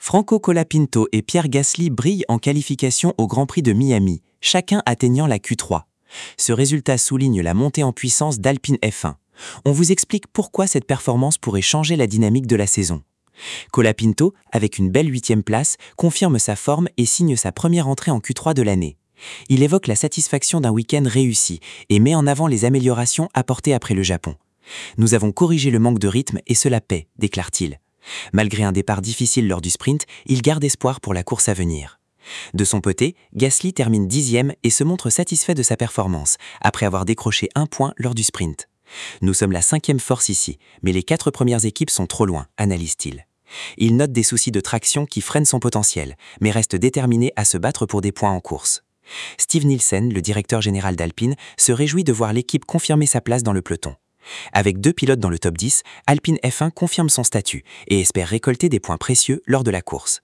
Franco Colapinto et Pierre Gasly brillent en qualification au Grand Prix de Miami, chacun atteignant la Q3. Ce résultat souligne la montée en puissance d'Alpine F1. On vous explique pourquoi cette performance pourrait changer la dynamique de la saison. Colapinto, avec une belle 8e place, confirme sa forme et signe sa première entrée en Q3 de l'année. Il évoque la satisfaction d'un week-end réussi et met en avant les améliorations apportées après le Japon. « Nous avons corrigé le manque de rythme et cela paie », déclare-t-il. Malgré un départ difficile lors du sprint, il garde espoir pour la course à venir. De son côté, Gasly termine 10e et se montre satisfait de sa performance, après avoir décroché un point lors du sprint. « Nous sommes la 5e force ici, mais les 4 premières équipes sont trop loin », analyse-t-il. Il note des soucis de traction qui freinent son potentiel, mais reste déterminé à se battre pour des points en course. Steve Nielsen, le directeur général d'Alpine, se réjouit de voir l'équipe confirmer sa place dans le peloton. Avec 2 pilotes dans le top 10, Alpine F1 confirme son statut et espère récolter des points précieux lors de la course.